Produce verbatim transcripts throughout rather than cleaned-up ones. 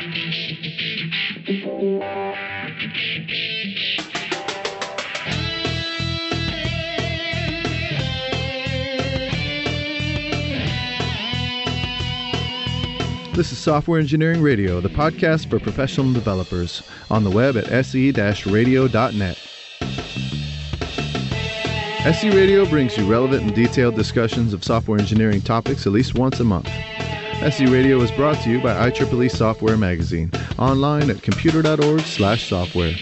This is Software Engineering Radio, the podcast for professional developers, on the web at s e dash radio dot net. S E Radio brings you relevant and detailed discussions of software engineering topics at least once a month. S E Radio is brought to you by I triple E Software Magazine, online at computer.org slash software.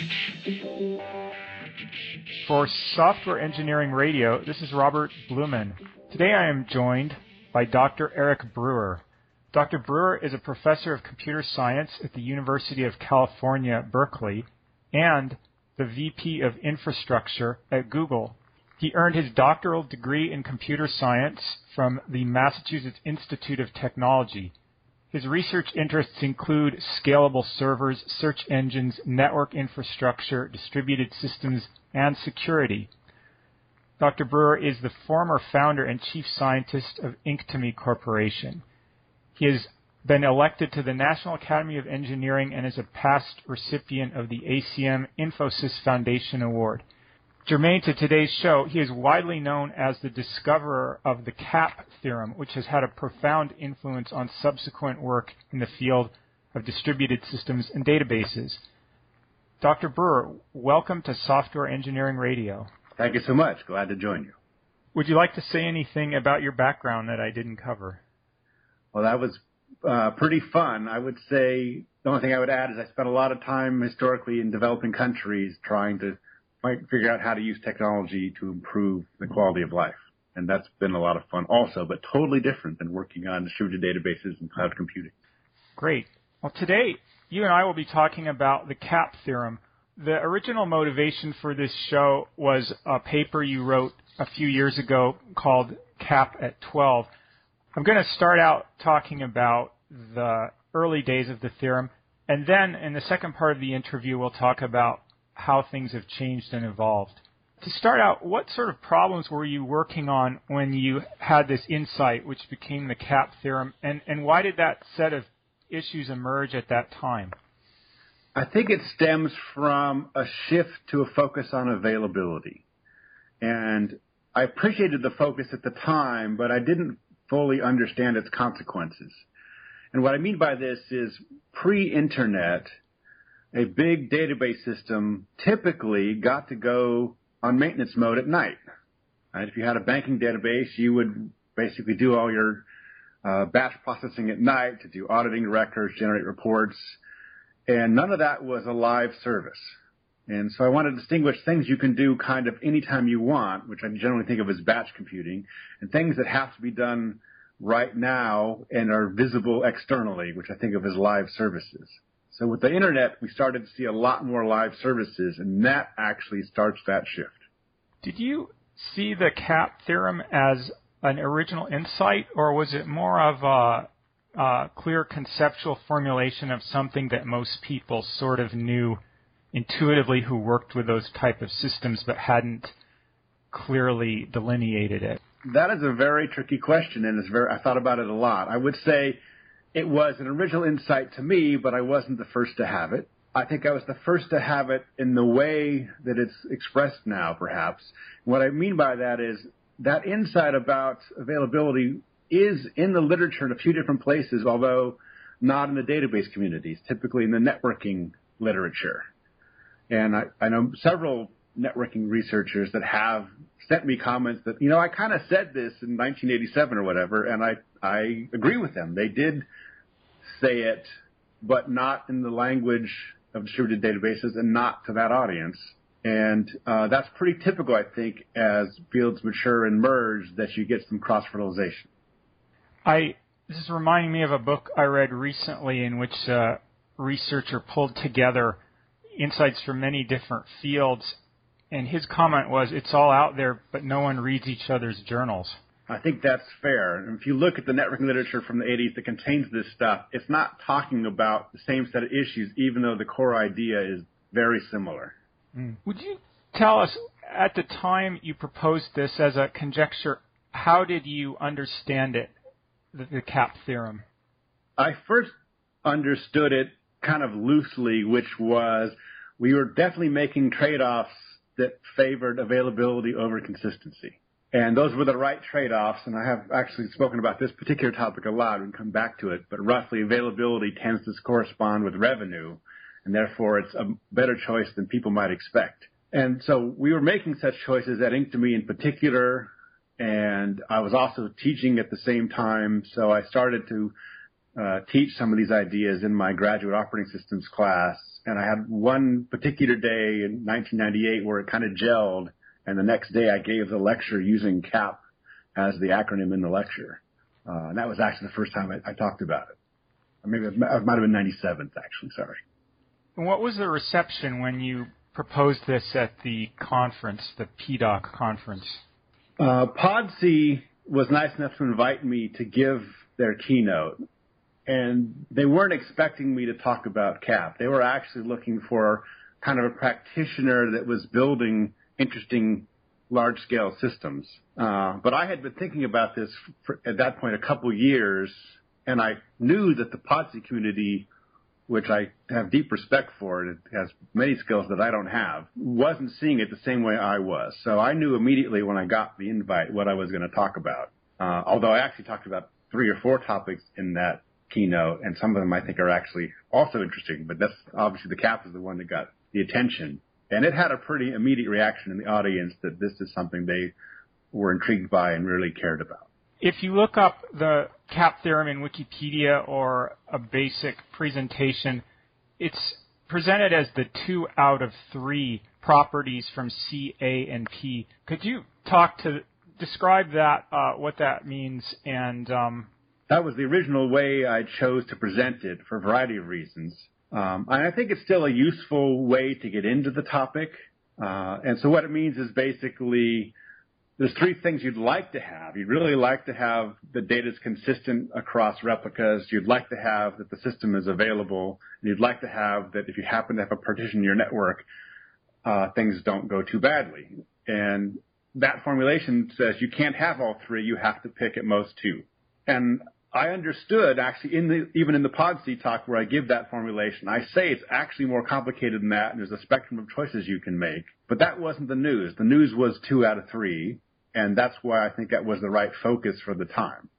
For Software Engineering Radio, this is Robert Blumen. Today I am joined by Doctor Eric Brewer. Doctor Brewer is a professor of computer science at the University of California, Berkeley, and the V P of Infrastructure at Google. He earned his doctoral degree in computer science from the Massachusetts Institute of Technology. His research interests include scalable servers, search engines, network infrastructure, distributed systems, and security. Doctor Brewer is the former founder and chief scientist of Inktomi Corporation. He has been elected to the National Academy of Engineering and is a past recipient of the A C M Infosys Foundation Award. Germane to today's show, he is widely known as the discoverer of the CAP theorem, which has had a profound influence on subsequent work in the field of distributed systems and databases. Doctor Brewer, welcome to Software Engineering Radio. Thank you so much. Glad to join you. Would you like to say anything about your background that I didn't cover? Well, that was uh, pretty fun. I would say the only thing I would add is I spent a lot of time historically in developing countries trying to find, figure out how to use technology to improve the quality of life. And that's been a lot of fun also, but totally different than working on distributed databases and cloud computing. Great. Well, today you and I will be talking about the CAP theorem. The original motivation for this show was a paper you wrote a few years ago called CAP at twelve. I'm going to start out talking about the early days of the theorem, and then in the second part of the interview, we'll talk about how things have changed and evolved. To start out, what sort of problems were you working on when you had this insight, which became the CAP theorem, and, and why did that set of issues emerge at that time? I think it stems from a shift to a focus on availability. And I appreciated the focus at the time, but I didn't fully understand its consequences. And what I mean by this is pre-internet, a big database system typically got to go on maintenance mode at night. Right? If you had a banking database, you would basically do all your uh, batch processing at night to do auditing records, generate reports, and none of that was a live service. And so I want to distinguish things you can do kind of anytime you want, which I generally think of as batch computing, and things that have to be done right now and are visible externally, which I think of as live services. So with the internet, we started to see a lot more live services, and that actually starts that shift. Did you see the CAP theorem as an original insight, or was it more of a, a clear conceptual formulation of something that most people sort of knew intuitively who worked with those type of systems but hadn't clearly delineated it? That is a very tricky question, and it's very, I thought about it a lot. I would say it was an original insight to me, but I wasn't the first to have it. I think I was the first to have it in the way that it's expressed now, perhaps. What I mean by that is that insight about availability is in the literature in a few different places, although not in the database communities, typically in the networking literature. And I, I know several networking researchers that have sent me comments that, you know, I kind of said this in nineteen eighty-seven or whatever, and I, I agree with them. They did say it, but not in the language of distributed databases and not to that audience. And uh, that's pretty typical, I think, as fields mature and merge, that you get some cross-fertilization. I, this is reminding me of a book I read recently in which a researcher pulled together insights from many different fields, and his comment was, it's all out there, but no one reads each other's journals. I think that's fair. And if you look at the networking literature from the eighties that contains this stuff, it's not talking about the same set of issues, even though the core idea is very similar. Mm. Would you tell us, at the time you proposed this as a conjecture, how did you understand it, the, the CAP theorem? I first understood it kind of loosely, which was we were definitely making trade-offs that favored availability over consistency. And those were the right trade-offs, and I have actually spoken about this particular topic a lot. We can come back to it, but roughly availability tends to correspond with revenue, and therefore it's a better choice than people might expect. And so we were making such choices at Inktomi in particular, and I was also teaching at the same time, so I started to uh, teach some of these ideas in my graduate operating systems class, and I had one particular day in nineteen ninety-eight where it kind of gelled, and the next day I gave the lecture using C A P as the acronym in the lecture. Uh, and that was actually the first time I, I talked about it. Or maybe it might have been ninety-seventh, actually, sorry. And what was the reception when you proposed this at the conference, the P D O C conference? Uh, P O D C was nice enough to invite me to give their keynote, and they weren't expecting me to talk about C A P. They were actually looking for kind of a practitioner that was building interesting large-scale systems. Uh, but I had been thinking about this for, at that point a couple years, and I knew that the P O D C community, which I have deep respect for, and it has many skills that I don't have, wasn't seeing it the same way I was. So I knew immediately when I got the invite what I was going to talk about, uh, although I actually talked about three or four topics in that keynote, and some of them I think are actually also interesting, but that's obviously the C A P is the one that got the attention. And it had a pretty immediate reaction in the audience that this is something they were intrigued by and really cared about. If you look up the C A P theorem in Wikipedia or a basic presentation, it's presented as the two out of three properties from C, A, and P. Could you talk to, describe that, uh, what that means? And um, that was the original way I chose to present it for a variety of reasons. Um, and I think it's still a useful way to get into the topic. Uh, and so what it means is basically there's three things you'd like to have. You'd really like to have the data is consistent across replicas. You'd like to have that the system is available. And you'd like to have that if you happen to have a partition in your network, uh, things don't go too badly. And that formulation says you can't have all three. You have to pick at most two. And I understood actually in the, even in the P O D C talk where I give that formulation, I say it's actually more complicated than that, and there's a spectrum of choices you can make. But that wasn't the news. The news was two out of three, and that's why I think that was the right focus for the time.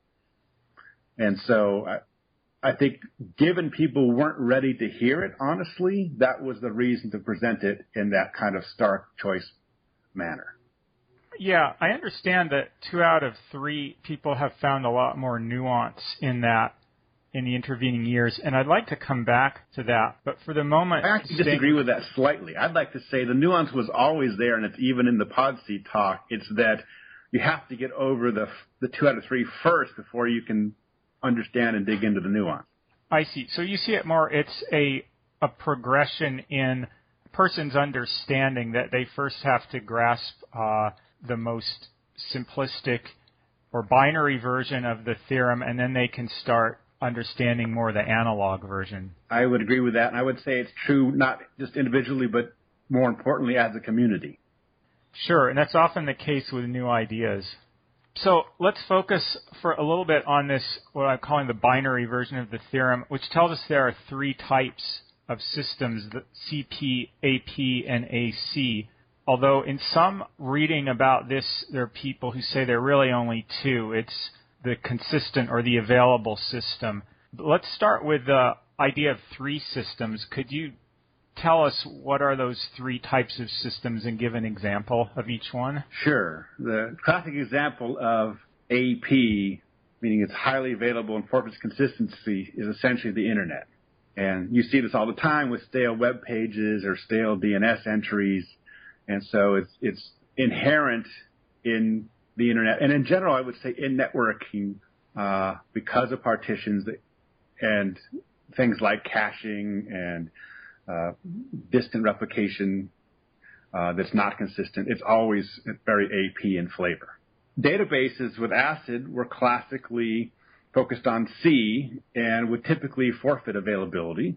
And so I, I think given people weren't ready to hear it, honestly, that was the reason to present it in that kind of stark choice manner. Yeah, I understand that two out of three people have found a lot more nuance in that in the intervening years, and I'd like to come back to that. But for the moment, I actually disagree with that slightly. I'd like to say the nuance was always there, and it's even in the P O D C talk. It's that you have to get over the the two out of three first before you can understand and dig into the nuance. I see. So you see it more. It's a a progression in a person's understanding that they first have to grasp Uh, the most simplistic or binary version of the theorem, and then they can start understanding more the analog version. I would agree with that, and I would say it's true not just individually, but more importantly as a community. Sure, and that's often the case with new ideas. So let's focus for a little bit on this, what I'm calling the binary version of the theorem, which tells us there are three types of systems, the C P, A P, and A C. Although in some reading about this, there are people who say there are really only two. It's the consistent or the available system. But let's start with the idea of three systems. Could you tell us what are those three types of systems and give an example of each one? Sure. The classic example of A P, meaning it's highly available and for its consistency, is essentially the Internet. And you see this all the time with stale web pages or stale D N S entries. And so it's it's inherent in the Internet. And in general, I would say in networking, uh, because of partitions that, and things like caching and uh, distant replication uh, that's not consistent, it's always very A P in flavor. Databases with ACID were classically focused on C and would typically forfeit availability.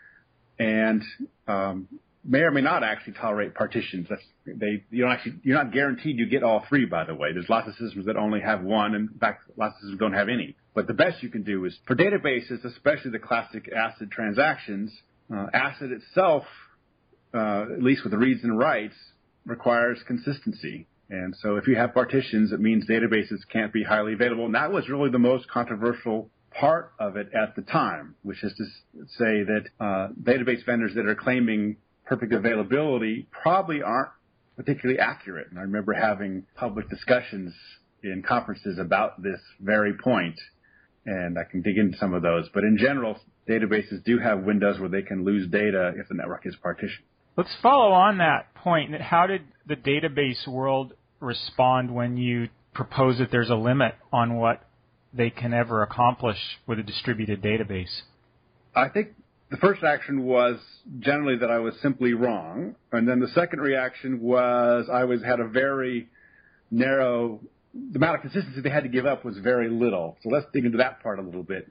And um, may or may not actually tolerate partitions. That's, they, you don't actually, you're not guaranteed you get all three, by the way. There's lots of systems that only have one, and in fact, lots of systems don't have any. But the best you can do is, for databases, especially the classic ACID transactions, uh, ACID itself, uh, at least with the reads and writes, requires consistency. And so if you have partitions, it means databases can't be highly available. And that was really the most controversial part of it at the time, which is to say that uh, database vendors that are claiming perfect availability probably aren't particularly accurate. And I remember having public discussions in conferences about this very point, and I can dig into some of those. But in general, databases do have windows where they can lose data if the network is partitioned. Let's follow on that point. How did the database world respond when you propose that there's a limit on what they can ever accomplish with a distributed database? I think the first reaction was generally that I was simply wrong, and then the second reaction was I was had a very narrow, the amount of consistency they had to give up was very little. So let's dig into that part a little bit.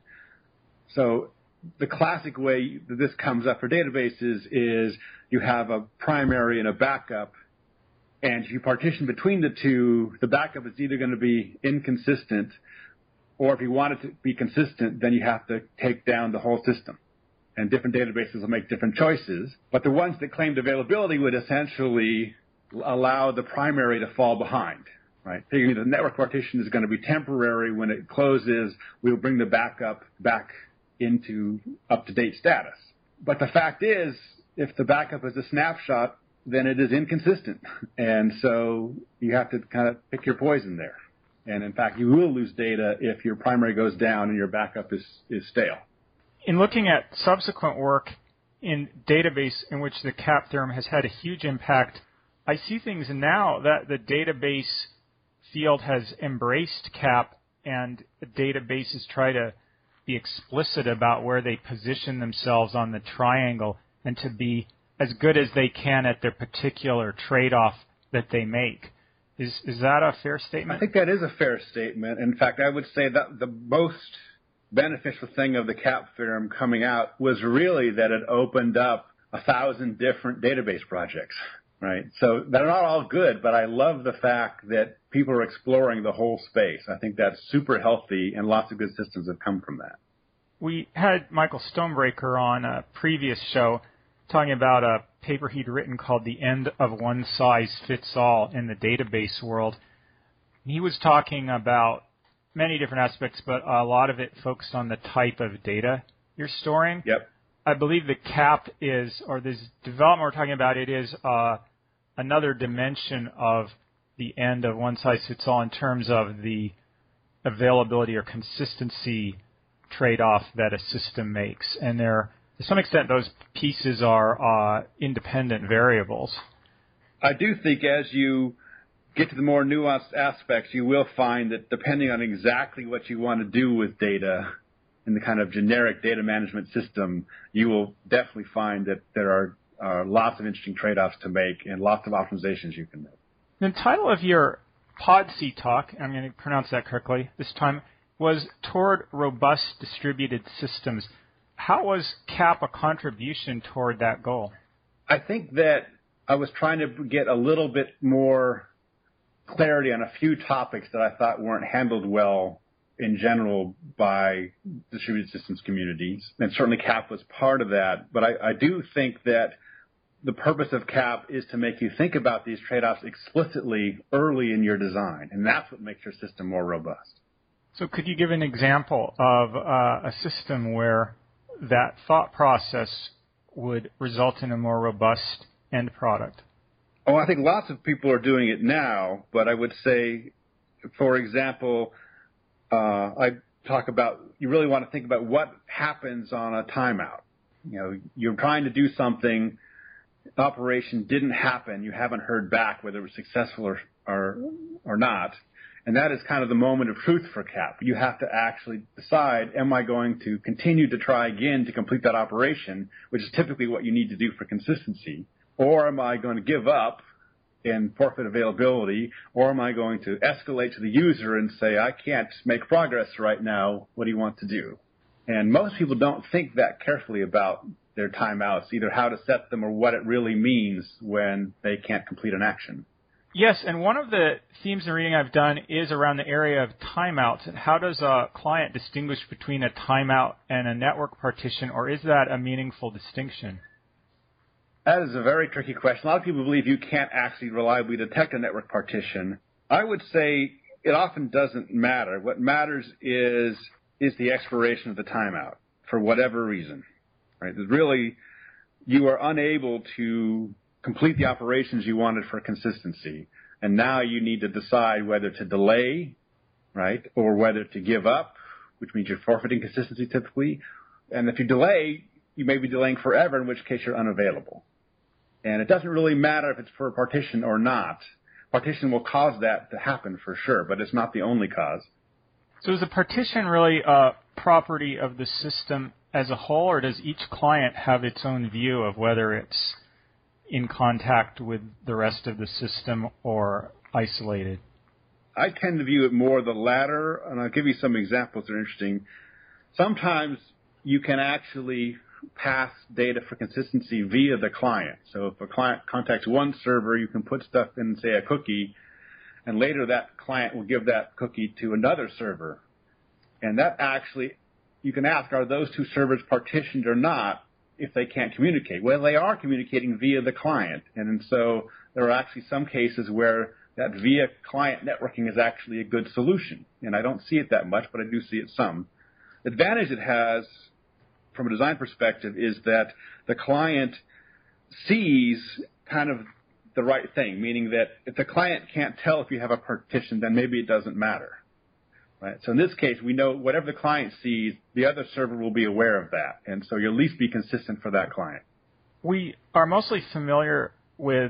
So the classic way that this comes up for databases is you have a primary and a backup, and if you partition between the two, the backup is either going to be inconsistent, or if you want it to be consistent, then you have to take down the whole system. And different databases will make different choices. But the ones that claimed availability would essentially allow the primary to fall behind, right? Figuring the network partition is going to be temporary. When it closes, we'll bring the backup back into up-to-date status. But the fact is, if the backup is a snapshot, then it is inconsistent. And so you have to kind of pick your poison there. And in fact, you will lose data if your primary goes down and your backup is, is stale. In looking at subsequent work in database in which the CAP theorem has had a huge impact, I see things now that the database field has embraced CAP, and databases try to be explicit about where they position themselves on the triangle and to be as good as they can at their particular trade-off that they make. Is is that a fair statement? I think that is a fair statement. In fact, I would say that the most beneficial thing of the CAP theorem coming out was really that it opened up a thousand different database projects, right? So they're not all good, but I love the fact that people are exploring the whole space. I think that's super healthy, and lots of good systems have come from that. We had Michael Stonebreaker on a previous show talking about a paper he'd written called The End of One Size Fits All in the Database World. He was talking about many different aspects, but a lot of it focused on the type of data you're storing. Yep. I believe the CAP is, or this development we're talking about, it is uh, another dimension of the end of one size fits all in terms of the availability or consistency trade-off that a system makes. And there, to some extent, those pieces are uh, independent variables. I do think as you get to the more nuanced aspects, you will find that depending on exactly what you want to do with data in the kind of generic data management system, you will definitely find that there are uh, lots of interesting trade-offs to make and lots of optimizations you can make. The title of your PodC talk, I'm going to pronounce that correctly this time, was Toward Robust Distributed Systems. How was CAP a contribution toward that goal? I think that I was trying to get a little bit more clarity on a few topics that I thought weren't handled well in general by distributed systems communities. And certainly CAP was part of that. But I, I do think that the purpose of CAP is to make you think about these trade-offs explicitly early in your design. And that's what makes your system more robust. So could you give an example of uh, a system where that thought process would result in a more robust end product? Oh, I think lots of people are doing it now, but I would say, for example, uh, I talk about you really want to think about what happens on a timeout. You know, you're trying to do something, the operation didn't happen, you haven't heard back whether it was successful or, or, or not. And that is kind of the moment of truth for CAP. You have to actually decide, am I going to continue to try again to complete that operation, which is typically what you need to do for consistency, or am I going to give up and forfeit availability, or am I going to escalate to the user and say, I can't make progress right now, what do you want to do? And most people don't think that carefully about their timeouts, either how to set them or what it really means when they can't complete an action. Yes, and one of the themes and reading I've done is around the area of timeouts. And how does a client distinguish between a timeout and a network partition, or is that a meaningful distinction? That is a very tricky question. A lot of people believe you can't actually reliably detect a network partition. I would say it often doesn't matter. What matters is is the expiration of the timeout for whatever reason. Right? It's really, you are unable to complete the operations you wanted for consistency, and now you need to decide whether to delay, right, or whether to give up, which means you're forfeiting consistency typically. And if you delay, you may be delaying forever, in which case you're unavailable. And it doesn't really matter if it's for a partition or not. Partition will cause that to happen for sure, but it's not the only cause. So is a partition really a property of the system as a whole, or does each client have its own view of whether it's in contact with the rest of the system or isolated? I tend to view it more the latter, and I'll give you some examples that are interesting. Sometimes you can actually pass data for consistency via the client. So if a client contacts one server, you can put stuff in, say, a cookie, and later that client will give that cookie to another server. And that actually, you can ask, are those two servers partitioned or not if they can't communicate? Well, they are communicating via the client. And so there are actually some cases where that via client networking is actually a good solution. And I don't see it that much, but I do see it some. The advantage it has from a design perspective is that the client sees kind of the right thing, meaning that if the client can't tell if you have a partition, then maybe it doesn't matter. Right? So in this case, we know whatever the client sees, the other server will be aware of that. And so you'll at least be consistent for that client. We are mostly familiar with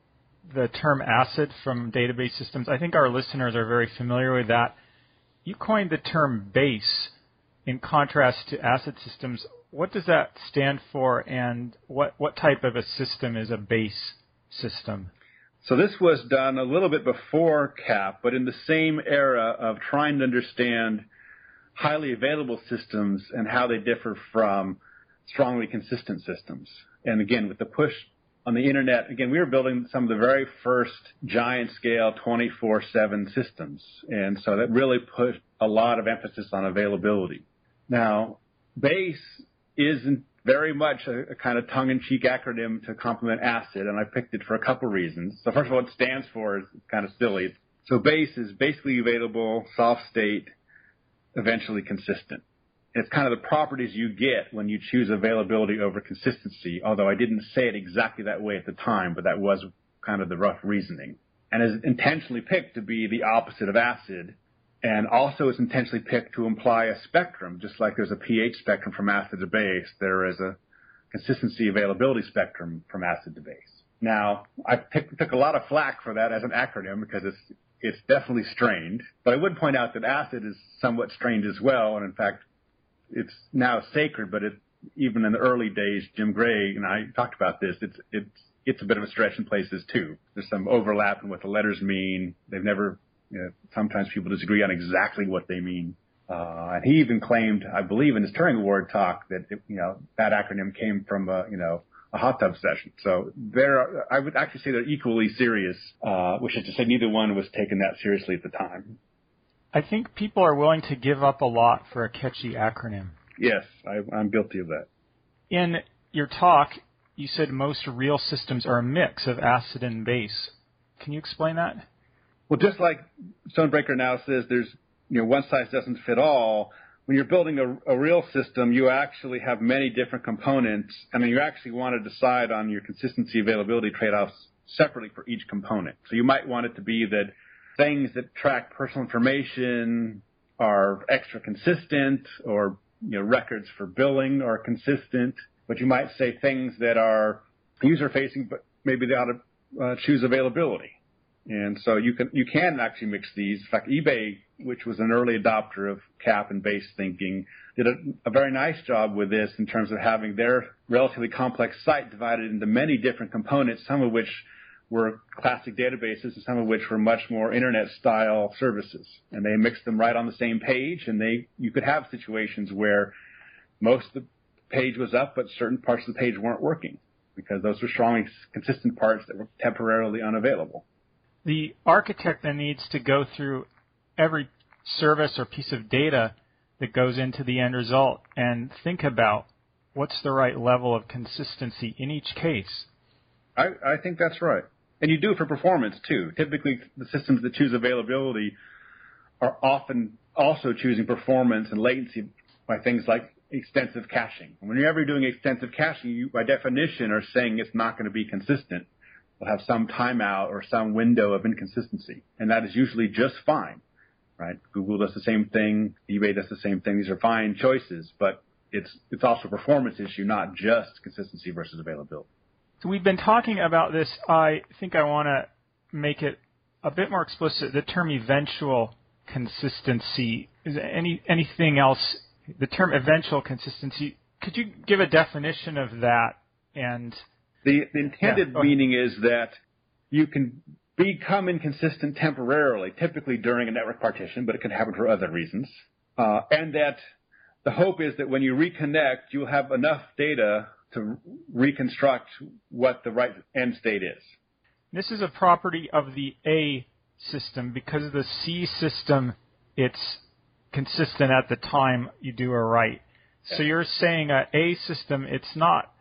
the term ACID from database systems. I think our listeners are very familiar with that. You coined the term base in contrast to ACID systems. What does that stand for, and what, what type of a system is a base system? So this was done a little bit before C A P, but in the same era of trying to understand highly available systems and how they differ from strongly consistent systems. And again, with the push on the Internet, again, we were building some of the very first giant-scale twenty-four seven systems. And so that really put a lot of emphasis on availability. Now, BASE isn't very much a, a kind of tongue-in-cheek acronym to complement ACID, and I picked it for a couple reasons. So first of all, what it stands for is kind of silly. So BASE is basically available, soft state, eventually consistent. It's kind of the properties you get when you choose availability over consistency, although I didn't say it exactly that way at the time, but that was kind of the rough reasoning. And is intentionally picked to be the opposite of ACID, and also is intentionally picked to imply a spectrum, just like there's a pH spectrum from acid to base, there is a consistency availability spectrum from acid to base. Now, I pick, took a lot of flack for that as an acronym because it's it's definitely strained, but I would point out that acid is somewhat strained as well, and in fact, it's now sacred, but it, even in the early days, Jim Gray and I talked about this, it's it's it's a bit of a stretch in places too. There's some overlap in what the letters mean. They've never You know, sometimes people disagree on exactly what they mean. Uh, and he even claimed, I believe, in his Turing Award talk that, it, you know, that acronym came from, a, you know, a hot tub session. So there, are, I would actually say they're equally serious, uh, which is to say neither one was taken that seriously at the time. I think people are willing to give up a lot for a catchy acronym. Yes, I, I'm guilty of that. In your talk, you said most real systems are a mix of acid and base. Can you explain that? Well, just like Stonebreaker now says, there's, you know, one size doesn't fit all. When you're building a, a real system, you actually have many different components, and then you actually want to decide on your consistency availability trade-offs separately for each component. So you might want it to be that things that track personal information are extra consistent, or, you know, records for billing are consistent. But you might say things that are user-facing, but maybe they ought to uh, choose availability. And so you can you can actually mix these. In fact, eBay, which was an early adopter of C A P and base thinking, did a, a very nice job with this in terms of having their relatively complex site divided into many different components, some of which were classic databases and some of which were much more Internet-style services. And they mixed them right on the same page, and they you could have situations where most of the page was up, but certain parts of the page weren't working because those were strongly consistent parts that were temporarily unavailable. the architect then needs to go through every service or piece of data that goes into the end result and think about what's the right level of consistency in each case. I, I think that's right. And you do it for performance, too. Typically, the systems that choose availability are often also choosing performance and latency by things like extensive caching. And whenever you're doing extensive caching, you, by definition, are saying it's not going to be consistent. You'll have some timeout or some window of inconsistency, and that is usually just fine, right? Google does the same thing. eBay does the same thing. These are fine choices, but it's it's also a performance issue, not just consistency versus availability. So we've been talking about this. I think I want to make it a bit more explicit. The term eventual consistency, is there any anything else? The term eventual consistency, could you give a definition of that? And the, the intended yeah, meaning is that you can become inconsistent temporarily, typically during a network partition, but it can happen for other reasons. Uh, and that the hope is that when you reconnect, you'll have enough data to reconstruct what the right end state is. This is a property of the A system. Because of the C system, it's consistent at the time you do a write. So you're saying a A system, it's not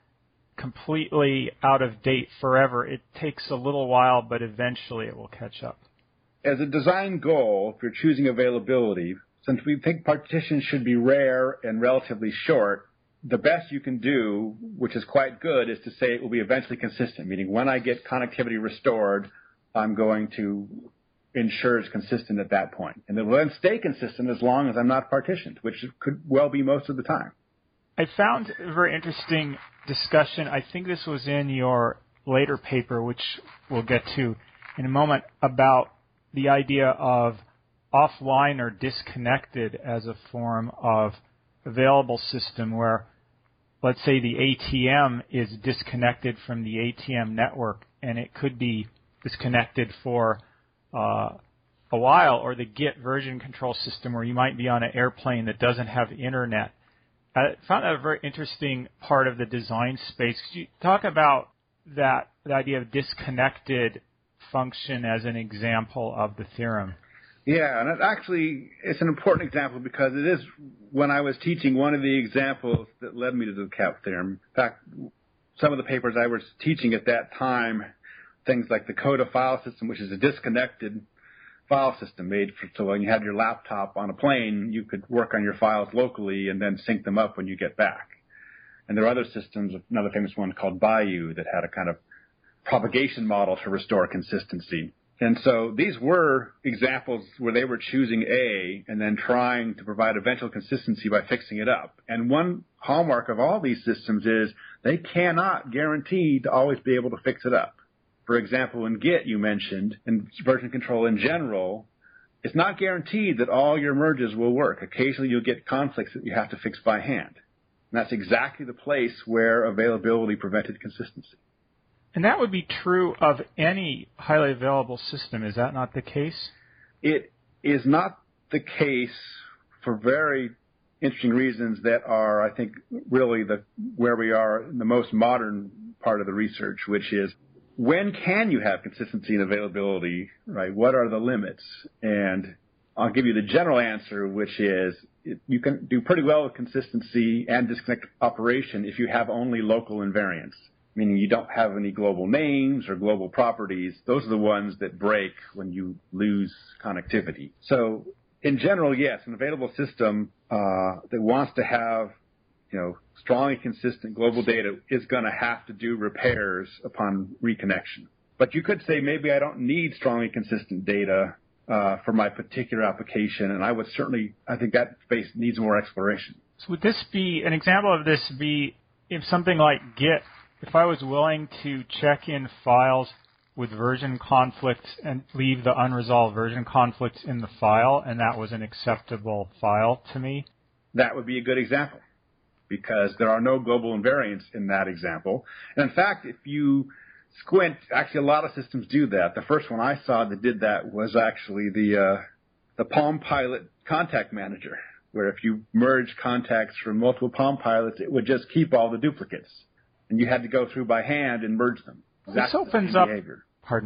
completely out of date forever. It takes a little while, but eventually it will catch up. As a design goal, if you're choosing availability, since we think partitions should be rare and relatively short, the best you can do, which is quite good, is to say it will be eventually consistent, meaning when I get connectivity restored, I'm going to ensure it's consistent at that point. And it will then stay consistent as long as I'm not partitioned, which could well be most of the time. I found a very interesting discussion. I think this was in your later paper, which we'll get to in a moment, about the idea of offline or disconnected as a form of available system where, let's say, the A T M is disconnected from the A T M network, and it could be disconnected for uh, a while, or the Git version control system where you might be on an airplane that doesn't have internet. I found that a very interesting part of the design space. Could you talk about that, the idea of disconnected function as an example of the theorem? Yeah, and it actually, it's an important example because it is, when I was teaching, one of the examples that led me to the CAP theorem. In fact, some of the papers I was teaching at that time, things like the CODA file system, which is a disconnected file system made for, so when you had your laptop on a plane, you could work on your files locally and then sync them up when you get back. And there are other systems, another famous one called Bayou, that had a kind of propagation model to restore consistency. And so these were examples where they were choosing A and then trying to provide eventual consistency by fixing it up. And one hallmark of all these systems is they cannot guarantee to always be able to fix it up. For example, in Git, you mentioned, and version control in general, it's not guaranteed that all your merges will work. Occasionally you'll get conflicts that you have to fix by hand. And that's exactly the place where availability prevented consistency. And that would be true of any highly available system. Is that not the case? It is not the case for very interesting reasons that are, I think, really the where we are in the most modern part of the research, which is when can you have consistency and availability, right? What are the limits? And I'll give you the general answer, which is it, you can do pretty well with consistency and disconnect operation if you have only local invariants, meaning you don't have any global names or global properties. Those are the ones that break when you lose connectivity. So in general, yes, an available system uh, that wants to have, you know, strongly consistent global data is going to have to do repairs upon reconnection. But you could say maybe I don't need strongly consistent data uh, for my particular application, and I would certainly, I think that space needs more exploration. So would this be, an example of this be if something like Git, if I was willing to check in files with version conflicts and leave the unresolved version conflicts in the file, and that was an acceptable file to me? That would be a good example, because there are no global invariants in that example. And in fact, if you squint, actually a lot of systems do that. The first one I saw that did that was actually the uh, the Palm Pilot Contact Manager, where if you merge contacts from multiple Palm Pilots, it would just keep all the duplicates. And you had to go through by hand and merge them. Exactly this opens up, behavior. Pardon me,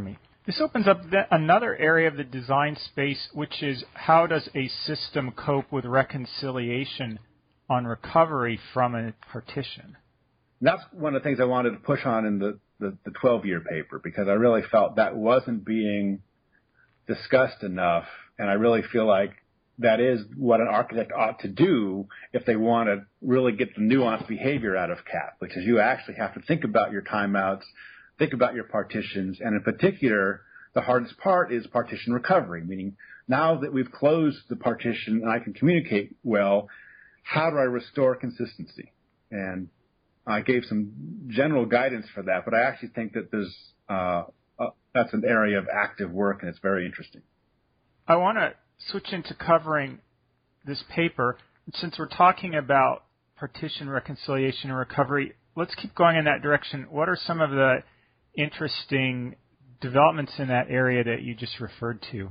This opens up another area of the design space, which is how does a system cope with reconciliation on recovery from a partition? That's one of the things I wanted to push on in the, the, the twelve-year paper, because I really felt that wasn't being discussed enough, and I really feel like that is what an architect ought to do if they want to really get the nuanced behavior out of C A P, which is you actually have to think about your timeouts, think about your partitions, and in particular, the hardest part is partition recovery, meaning now that we've closed the partition and I can communicate well, how do I restore consistency? And I gave some general guidance for that, but I actually think that there's uh, uh, that's an area of active work, and it's very interesting. I want to switch into covering this paper. Since we're talking about partition reconciliation and recovery, let's keep going in that direction. What are some of the interesting developments in that area that you just referred to?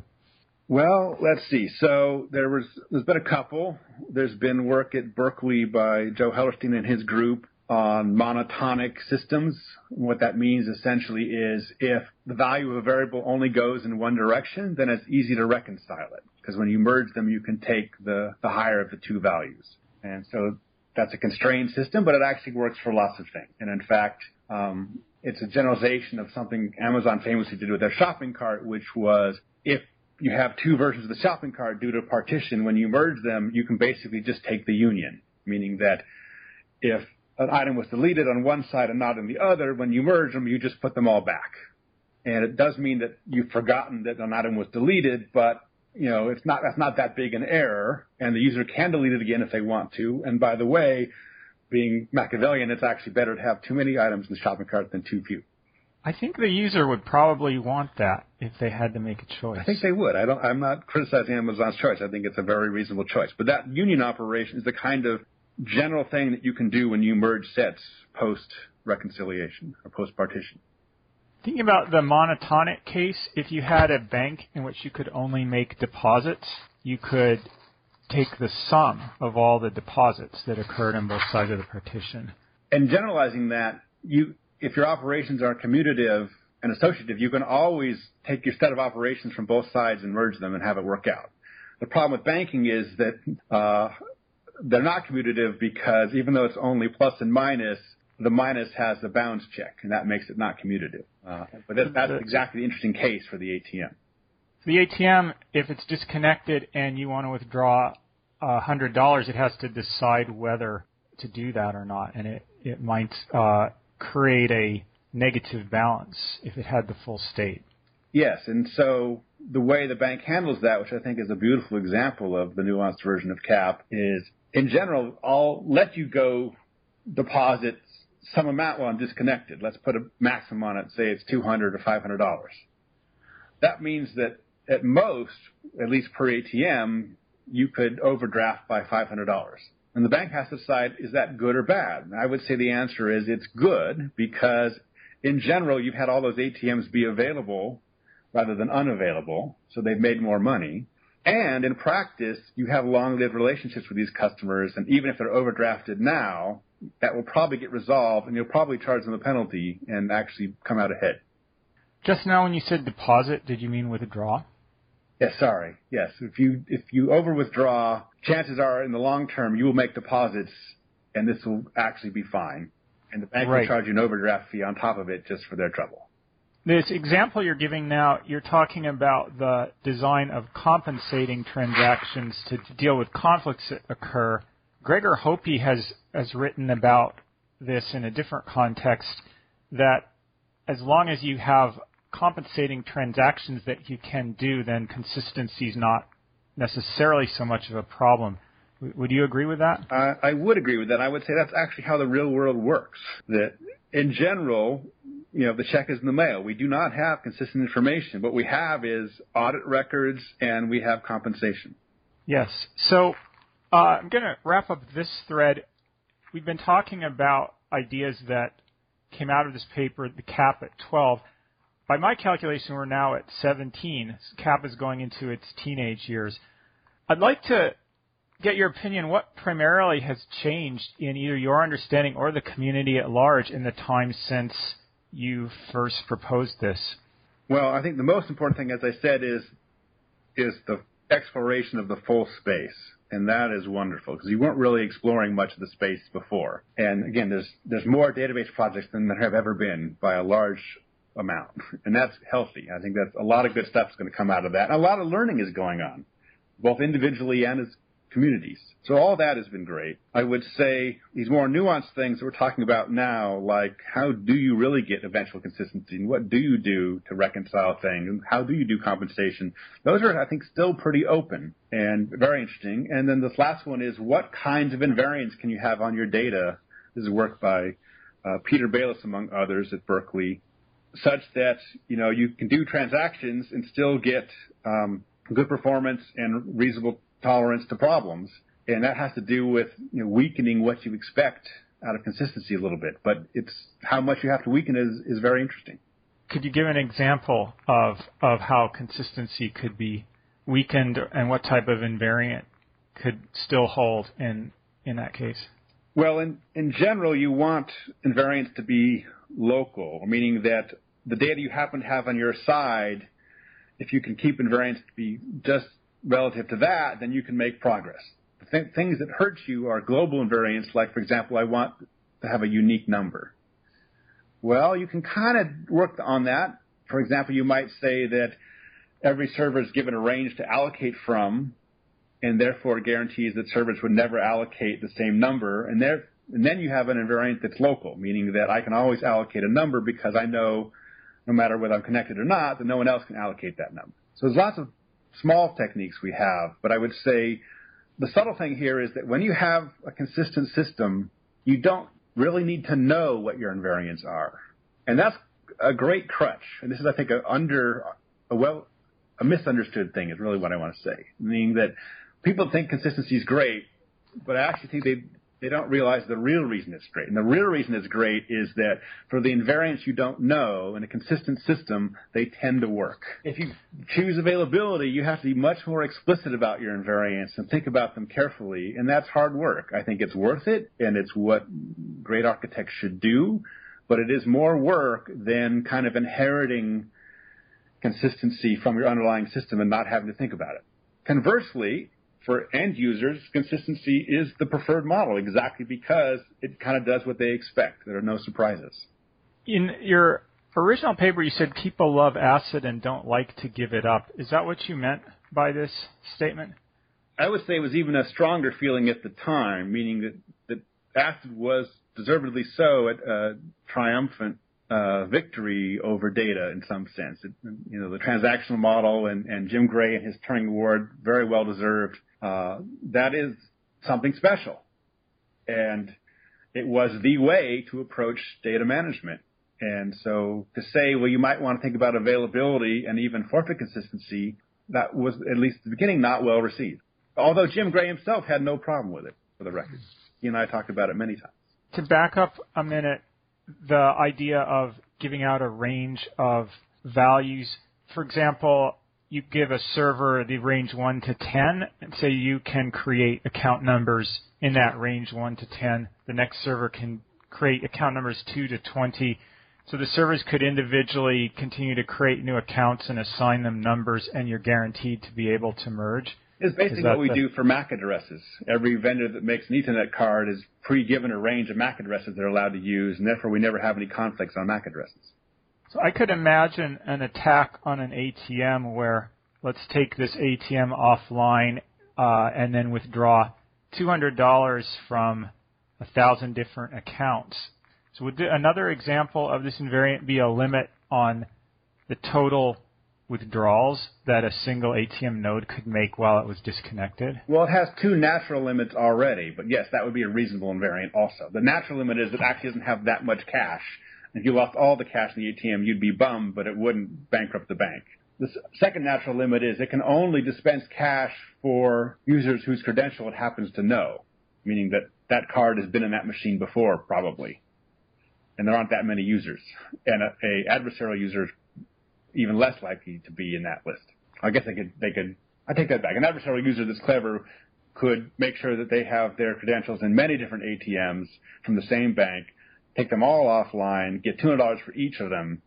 Well, let's see. So there was, there's been a couple. There's been work at Berkeley by Joe Hellerstein and his group on monotonic systems. What that means essentially is if the value of a variable only goes in one direction, then it's easy to reconcile it, because when you merge them, you can take the, the higher of the two values. And so that's a constrained system, but it actually works for lots of things. And in fact, um, it's a generalization of something Amazon famously did with their shopping cart, which was if you have two versions of the shopping cart due to a partition, when you merge them, you can basically just take the union, meaning that if an item was deleted on one side and not on the other, when you merge them, you just put them all back. And it does mean that you've forgotten that an item was deleted, but you know, it's not, that's not that big an error, and the user can delete it again if they want to. And by the way, being Machiavellian, it's actually better to have too many items in the shopping cart than too few. I think the user would probably want that if they had to make a choice. I think they would. I don't, I'm not criticizing Amazon's choice. I think it's a very reasonable choice. But that union operation is the kind of general thing that you can do when you merge sets post-reconciliation or post-partition. Thinking about the monotonic case, if you had a bank in which you could only make deposits, you could take the sum of all the deposits that occurred on both sides of the partition. And generalizing that, you, if your operations are commutative and associative, you can always take your set of operations from both sides and merge them and have it work out. The problem with banking is that uh, they're not commutative, because even though it's only plus and minus, the minus has the bounds check, and that makes it not commutative. Uh, but that, that's exactly the interesting case for the A T M. The A T M, if it's disconnected and you want to withdraw one hundred dollars, it has to decide whether to do that or not, and it, it might uh, create a negative balance if it had the full state. Yes, and so the way the bank handles that, which I think is a beautiful example of the nuanced version of C A P, is in general, I'll let you go deposit some amount while I'm disconnected. Let's put a maximum on it, say it's two hundred dollars or five hundred dollars. That means that at most, at least per A T M, you could overdraft by five hundred dollars. And the bank has to decide, is that good or bad? And I would say the answer is it's good, because in general, you've had all those A T Ms be available rather than unavailable, so they've made more money. And in practice, you have long-lived relationships with these customers, and even if they're overdrafted now, that will probably get resolved, and you'll probably charge them a penalty and actually come out ahead. Just now when you said deposit, did you mean withdraw? Yes, sorry. Yes, if you if you over-withdraw, chances are in the long term you will make deposits, and this will actually be fine. And the bank right. will charge you an overdraft fee on top of it just for their trouble. This example you're giving now, you're talking about the design of compensating transactions to deal with conflicts that occur. Gregor Hoppe has, has written about this in a different context, that as long as you have compensating transactions that you can do, then consistency is not necessarily so much of a problem. Would you agree with that? Uh, I would agree with that. I would say that's actually how the real world works. That in general, you know, the check is in the mail. We do not have consistent information. What we have is audit records, and we have compensation. Yes. So uh, I'm going to wrap up this thread. We've been talking about ideas that came out of this paper, the C A P at twelve. By my calculation, we're now at seventeen. C A P is going into its teenage years. I'd like to get your opinion. What primarily has changed in either your understanding or the community at large in the time since you first proposed this? Well, I think the most important thing, as I said, is is the exploration of the full space. And that is wonderful because you weren't really exploring much of the space before. And again, there's there's more database projects than there have ever been by a large amount. And that's healthy. I think that's a lot of good stuff is going to come out of that. And a lot of learning is going on, both individually and as communities. So all that has been great. I would say these more nuanced things that we're talking about now, like how do you really get eventual consistency and what do you do to reconcile things and how do you do compensation, those are, I think, still pretty open and very interesting. And then this last one is what kinds of invariants can you have on your data? This is work by uh, Peter Bayless, among others, at Berkeley, such that, you know, you can do transactions and still get um, good performance and reasonable tolerance to problems, and that has to do with, you know, weakening what you expect out of consistency a little bit. But it's how much you have to weaken is, is very interesting. Could you give an example of of how consistency could be weakened and what type of invariant could still hold in in that case? Well, in, in general, you want invariants to be local, meaning that the data you happen to have on your side, if you can keep invariants to be just relative to that, then you can make progress. The th- things that hurt you are global invariants, like, for example, I want to have a unique number. Well, you can kind of work on that. For example, you might say that every server is given a range to allocate from, and therefore guarantees that servers would never allocate the same number, and, there, and then you have an invariant that's local, meaning that I can always allocate a number because I know, no matter whether I'm connected or not, that no one else can allocate that number. So there's lots of small techniques we have, but I would say the subtle thing here is that when you have a consistent system, you don't really need to know what your invariants are. And that's a great crutch. And this is, I think, a under a well a misunderstood thing is really what I want to say. Meaning that people think consistency is great, but I actually think they they don't realize the real reason it's great. And the real reason it's great is that for the invariants you don't know, in a consistent system, they tend to work. If you choose availability, you have to be much more explicit about your invariants and think about them carefully, and that's hard work. I think it's worth it, and it's what great architects should do, but it is more work than kind of inheriting consistency from your underlying system and not having to think about it. Conversely, for end users, consistency is the preferred model exactly because it kind of does what they expect. There are no surprises. In your original paper, you said people love ACID and don't like to give it up. Is that what you meant by this statement? I would say it was even a stronger feeling at the time, meaning that, that ACID was deservedly so at a triumphant uh, victory over data in some sense. It, you know, the transactional model and, and Jim Gray and his Turing Award, very well deserved. Uh, that is something special. And it was the way to approach data management. And so to say, well, you might want to think about availability and even forfeit consistency, that was, at least at the beginning, not well received. Although Jim Gray himself had no problem with it, for the record. He and I talked about it many times. To back up a minute, the idea of giving out a range of values, for example, you give a server the range one to ten, and say you can create account numbers in that range one to ten. The next server can create account numbers two to twenty. So the servers could individually continue to create new accounts and assign them numbers, and you're guaranteed to be able to merge. It's basically what we the... do for M A C addresses. Every vendor that makes an Ethernet card is pre-given a range of M A C addresses they're allowed to use, and therefore we never have any conflicts on M A C addresses. So I could imagine an attack on an A T M where let's take this A T M offline uh, and then withdraw two hundred dollars from one thousand different accounts. So would another example of this invariant be a limit on the total withdrawals that a single A T M node could make while it was disconnected? Well, it has two natural limits already, but yes, that would be a reasonable invariant also. The natural limit is it actually doesn't have that much cash. If you lost all the cash in the A T M, you'd be bummed, but it wouldn't bankrupt the bank. The second natural limit is it can only dispense cash for users whose credential it happens to know, meaning that that card has been in that machine before, probably. And there aren't that many users. And a, a adversarial user is even less likely to be in that list. I guess they could, they could, I take that back. An adversarial user that's clever could make sure that they have their credentials in many different A T Ms from the same bank, take them all offline, get two hundred dollars for each of them,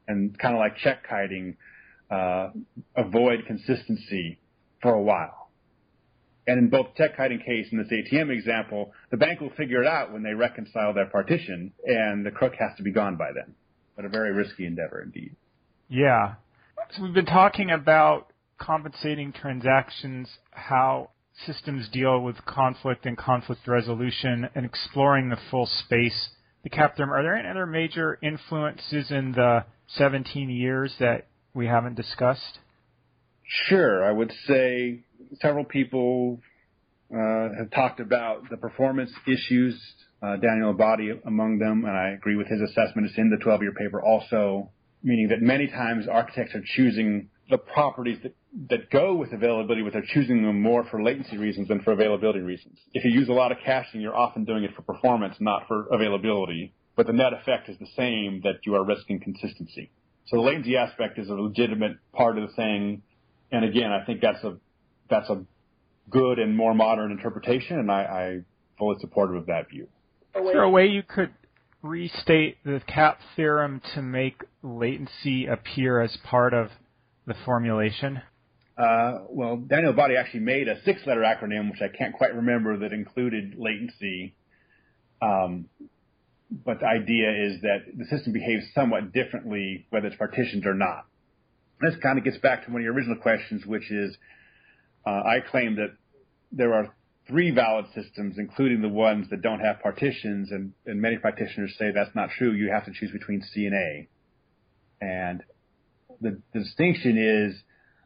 and kind of like check kiting, uh, avoid consistency for a while. And in both check kiting case and this A T M example, the bank will figure it out when they reconcile their partition, and the crook has to be gone by then. But a very risky endeavor indeed. Yeah. So we've been talking about compensating transactions, how systems deal with conflict and conflict resolution, and exploring the full space. The CAP theorem, are there any other major influences in the seventeen years that we haven't discussed? Sure. I would say several people uh, have talked about the performance issues, uh, Daniel Abadi among them, and I agree with his assessment. It's in the twelve-year paper also, meaning that many times architects are choosing the properties that, that go with availability, but they're choosing them more for latency reasons than for availability reasons. If you use a lot of caching, you're often doing it for performance, not for availability, but the net effect is the same, that you are risking consistency. So the latency aspect is a legitimate part of the thing, and again, I think that's a that's a good and more modern interpretation, and I, I'm fully supportive of that view. Is there a way you could restate the CAP theorem to make latency appear as part of the formulation? Uh, well, Daniel Abadi actually made a six-letter acronym, which I can't quite remember, that included latency. Um, but the idea is that the system behaves somewhat differently, whether it's partitioned or not. This kind of gets back to one of your original questions, which is uh, I claim that there are three valid systems, including the ones that don't have partitions, and, and many practitioners say that's not true. You have to choose between C and A. And the, the distinction is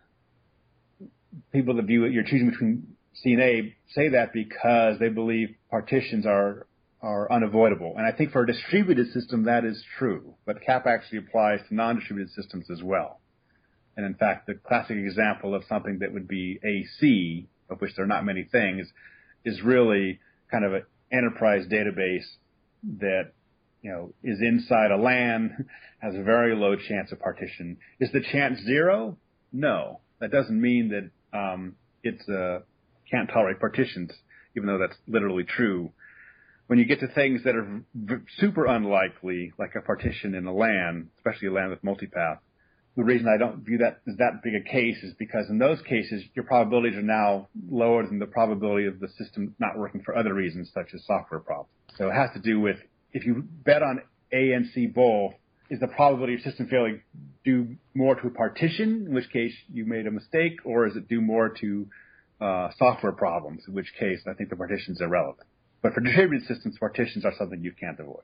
people that view it, you're choosing between C and A say that because they believe partitions are are unavoidable. And I think for a distributed system, that is true. But CAP actually applies to non-distributed systems as well. And in fact, the classic example of something that would be A C, of which there are not many things, is really kind of an enterprise database that, you know, is inside a LAN, has a very low chance of partition. Is the chance zero? No. That doesn't mean that um, it's uh, can't tolerate partitions, even though that's literally true. When you get to things that are v- super unlikely, like a partition in a LAN, especially a LAN with multipath, the reason I don't view that as that big a case is because in those cases, your probabilities are now lower than the probability of the system not working for other reasons, such as software problems. So it has to do with, if you bet on A and C both, is the probability of system failing due more to a partition, in which case you made a mistake, or is it due more to uh, software problems, in which case I think the partition is irrelevant. But for distributed systems, partitions are something you can't avoid.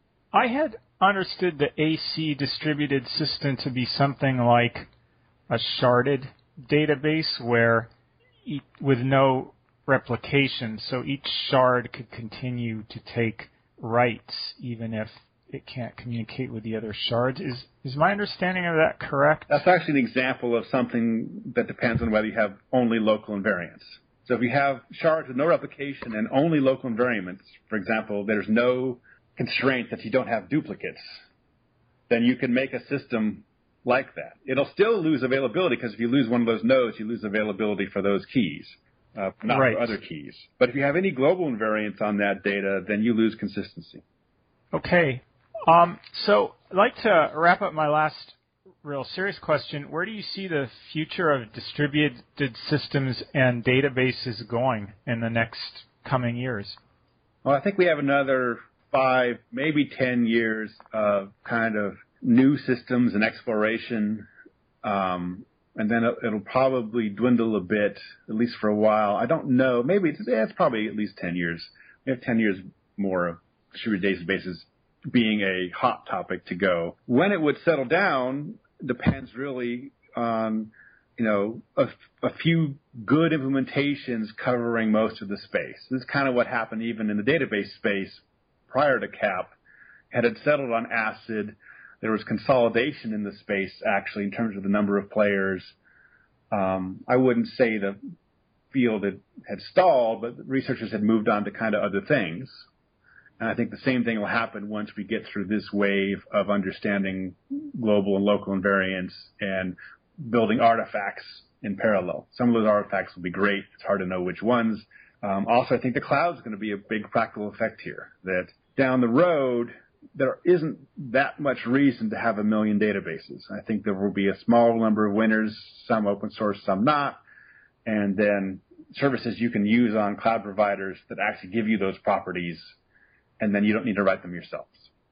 I had understood the A C distributed system to be something like a sharded database where e- with no replication, so each shard could continue to take writes even if it can't communicate with the other shards. Is is my understanding of that correct? That's actually an example of something that depends on whether you have only local invariants. So if you have shards with no replication and only local invariants, for example, there's no constraint that you don't have duplicates, then you can make a system like that. It'll still lose availability because if you lose one of those nodes, you lose availability for those keys, uh, not right. for other keys. But if you have any global invariants on that data, then you lose consistency. Okay. Um, so I'd like to wrap up my last real serious question. Where do you see the future of distributed systems and databases going in the next coming years? Well, I think we have another five, maybe ten years of kind of new systems and exploration, um, and then it, it'll probably dwindle a bit, at least for a while. I don't know. Maybe it's, yeah, it's probably at least ten years. We have ten years more of distributed databases being a hot topic to go. When it would settle down depends really on, you know, a, a few good implementations covering most of the space. This is kind of what happened even in the database space prior to CAP. Had it settled on ACID, there was consolidation in the space, actually, in terms of the number of players. Um, I wouldn't say the field had, had stalled, but researchers had moved on to kind of other things. And I think the same thing will happen once we get through this wave of understanding global and local invariants and building artifacts in parallel. Some of those artifacts will be great. It's hard to know which ones. Um, also, I think the cloud is going to be a big practical effect here, that down the road, there isn't that much reason to have a million databases. I think there will be a small number of winners, some open source, some not, and then services you can use on cloud providers that actually give you those properties, and then you don't need to write them yourselves.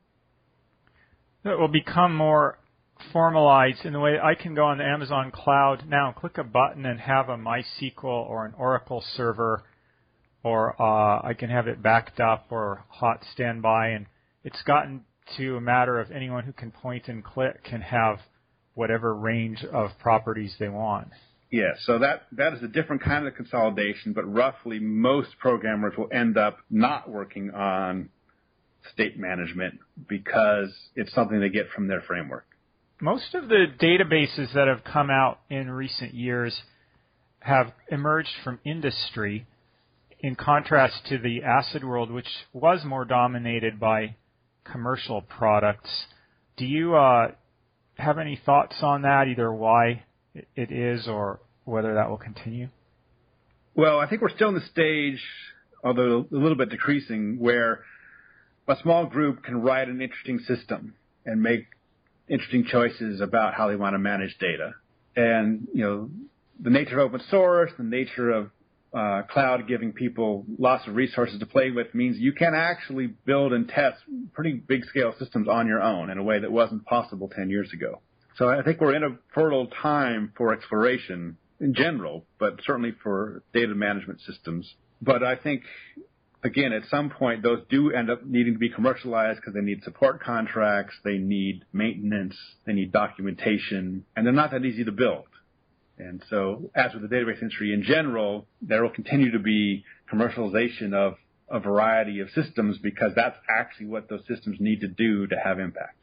It will become more formalized in the way I can go on the Amazon cloud now, click a button, and have a MySQL or an Oracle server, or uh, I can have it backed up or hot standby, and it's gotten to a matter of anyone who can point and click can have whatever range of properties they want. Yeah, so that, that is a different kind of consolidation, but roughly most programmers will end up not working on state management because it's something they get from their framework. Most of the databases that have come out in recent years have emerged from industry, in contrast to the ACID world, which was more dominated by commercial products. Do you uh, have any thoughts on that, either why it is or whether that will continue? Well, I think we're still in the stage, although a little bit decreasing, where a small group can write an interesting system and make interesting choices about how they want to manage data. And, you know, the nature of open source, the nature of uh, cloud giving people lots of resources to play with means you can actually build and test pretty big-scale systems on your own in a way that wasn't possible ten years ago. So I think we're in a fertile time for exploration in general, but certainly for data management systems. But I think, again, at some point, those do end up needing to be commercialized because they need support contracts, they need maintenance, they need documentation, and they're not that easy to build. And so, as with the database industry in general, there will continue to be commercialization of a variety of systems because that's actually what those systems need to do to have impact.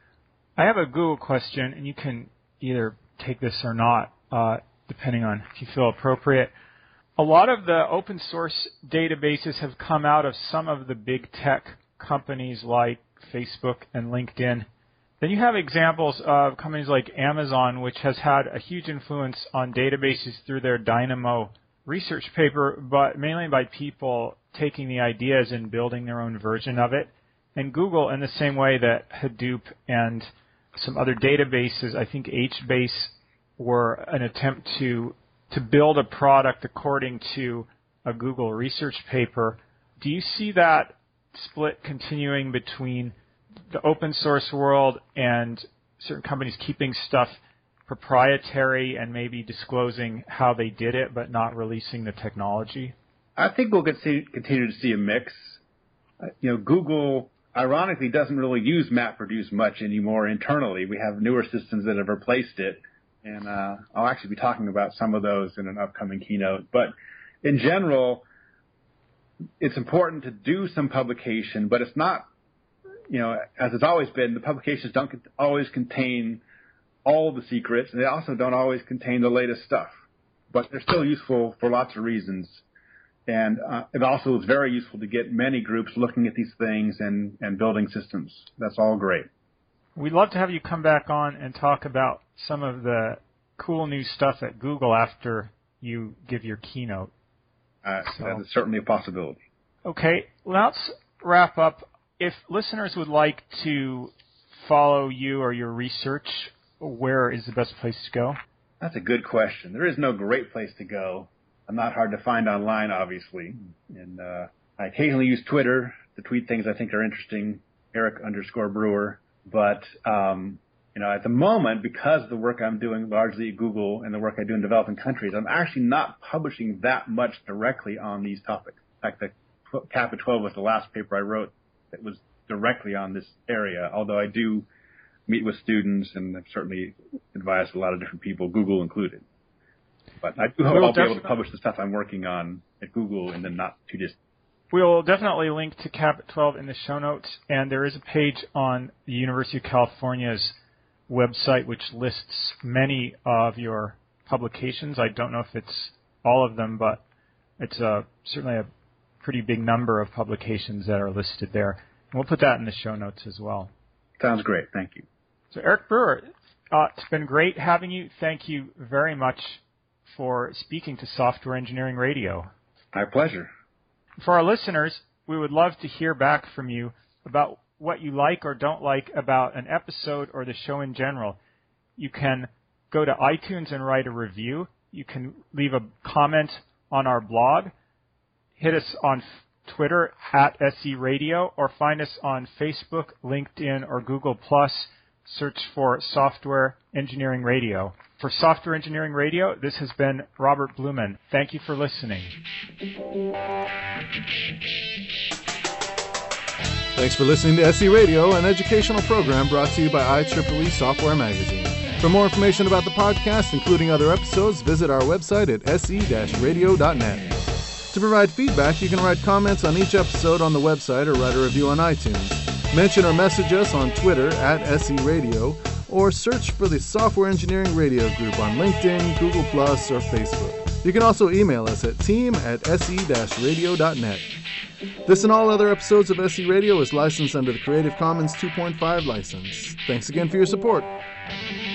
I have a Google question, and you can either take this or not, uh, depending on if you feel appropriate. A lot of the open source databases have come out of some of the big tech companies like Facebook and LinkedIn. Then you have examples of companies like Amazon, which has had a huge influence on databases through their Dynamo research paper, but mainly by people taking the ideas and building their own version of it. And Google, in the same way that Hadoop and some other databases, I think HBase, were an attempt to to build a product according to a Google research paper. Do you see that split continuing between the open source world and certain companies keeping stuff proprietary and maybe disclosing how they did it but not releasing the technology? I think we'll continue to see a mix. You know, Google, ironically, doesn't really use MapReduce much anymore internally. We have newer systems that have replaced it. And uh, I'll actually be talking about some of those in an upcoming keynote. But in general, it's important to do some publication, but it's not, you know, as it's always been, the publications don't always contain all the secrets, and they also don't always contain the latest stuff. But they're still useful for lots of reasons. And uh, it also is very useful to get many groups looking at these things and, and building systems. That's all great. We'd love to have you come back on and talk about some of the cool new stuff at Google after you give your keynote. Uh, so. That is certainly a possibility. Okay, let's wrap up. If listeners would like to follow you or your research, where is the best place to go? That's a good question. There is no great place to go. I'm not hard to find online, obviously. And uh, I occasionally use Twitter to tweet things I think are interesting, Eric underscore Brewer. But, um, you know, at the moment, because of the work I'm doing largely at Google and the work I do in developing countries, I'm actually not publishing that much directly on these topics. In fact, the Kappa twelve was the last paper I wrote that was directly on this area, although I do meet with students and I've certainly advised a lot of different people, Google included. But I do hope we'll I'll be able to publish the stuff I'm working on at Google in the not too distant. We'll definitely link to Kappa twelve in the show notes, and there is a page on the University of California's website which lists many of your publications. I don't know if it's all of them, but it's a, certainly a pretty big number of publications that are listed there. And we'll put that in the show notes as well. Sounds great. Thank you. So, Eric Brewer, uh, it's been great having you. Thank you very much for speaking to Software Engineering Radio. My pleasure. For our listeners, we would love to hear back from you about what you like or don't like about an episode or the show in general, you can go to iTunes and write a review. You can leave a comment on our blog, hit us on Twitter at S E Radio, or find us on Facebook, LinkedIn, or Google Plus. Search for Software Engineering Radio. For Software Engineering Radio, this has been Robert Blumen. Thank you for listening. Thanks for listening to S E Radio, an educational program brought to you by I triple E Software Magazine. For more information about the podcast, including other episodes, visit our website at s e radio dot net. To provide feedback, you can write comments on each episode on the website or write a review on iTunes. Mention or message us on Twitter at S E Radio, or search for the Software Engineering Radio group on LinkedIn, Google Plus, or Facebook. You can also email us at team at s e radio dot net. This and all other episodes of S E Radio is licensed under the Creative Commons two point five license. Thanks again for your support.